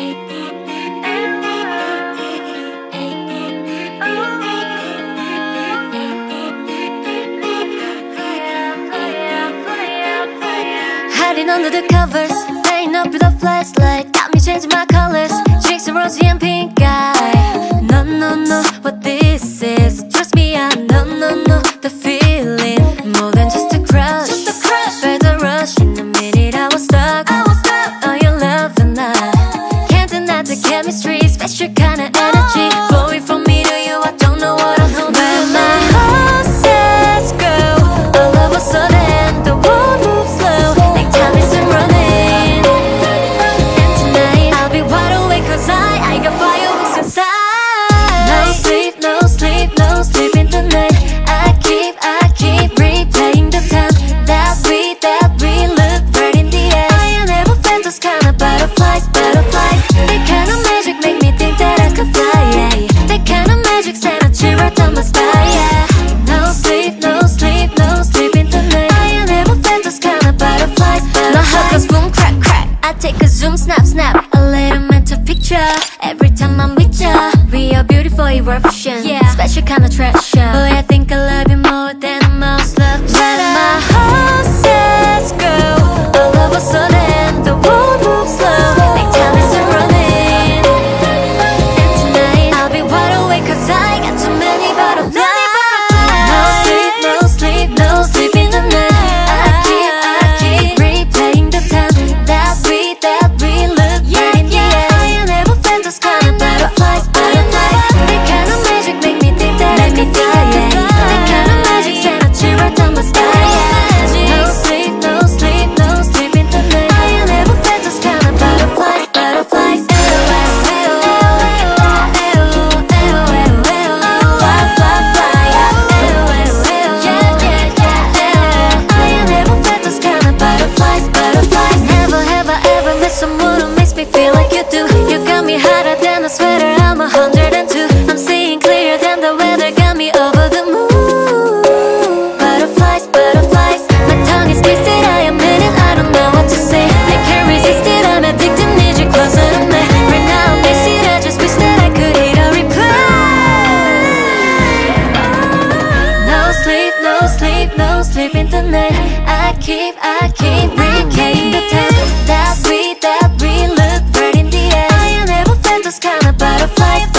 Hiding under the covers, staying up with a flashlight, got me changing my colors. Cheeks are rosy and pink eye. No, no, no, what this is. Trust me, I know, no, no, the feeling. More than just a crush, felt a rush in the minute I was stuck. On your love and I can't deny the chemistry, special kind of energy flowing from me to you. I don't know what I'm doing. When my heart says go, all of a sudden the world moves slow, like time isn't running. And tonight I'll be wide awake 'cause I got fireworks inside. No sleep, no sleep, no sleep in the night. I keep replaying the time that we look right in the eyes. I never felt this kind of butterflies. That kind of magic make me think that I could fly, yeah. That kind of magic sent a chill right down my spine, yeah. No sleep, no sleep, no sleep in the night. I never felt this kind of butterflies. My heart goes boom, crack, crack. I take a zoom, snap, snap, a little mental picture. Every time I'm with ya, we are beautiful eruption, yeah. Special kind of treasure. Boy, I think I love you more than a mouse love better. My heart says go, all of a sudden the world moves slow, like time isn't running. And tonight I'll be wide awake 'cause I got too many butterflies. No sleep, no sleep, no sleep in the night. I keep replaying the time that we look right in the eyes. I never felt this kind of butterflies. That kind of magic make me think that I could fly, yeah. That kind of magic sent a chill right down my spine, yeah. No sleep, no sleep, no sleep in the night. I never felt this kind of butterflies. Never have I ever met someone who makes me feel like you do. You got me hotter than a sweater, I'm 102. I'm seeing clearer than the weather, got me over the moon. Butterflies, butterflies, my tongue is twisted, I admit it, I don't know what to say. I can't resist it, I'm addicted, need you closer to me. Right now I miss it, I just wish that I could hit a reply. No sleep, no sleep, no sleep in the night. I keep replaying the time that we look right in the eyes. I never felt this kind of butterflies.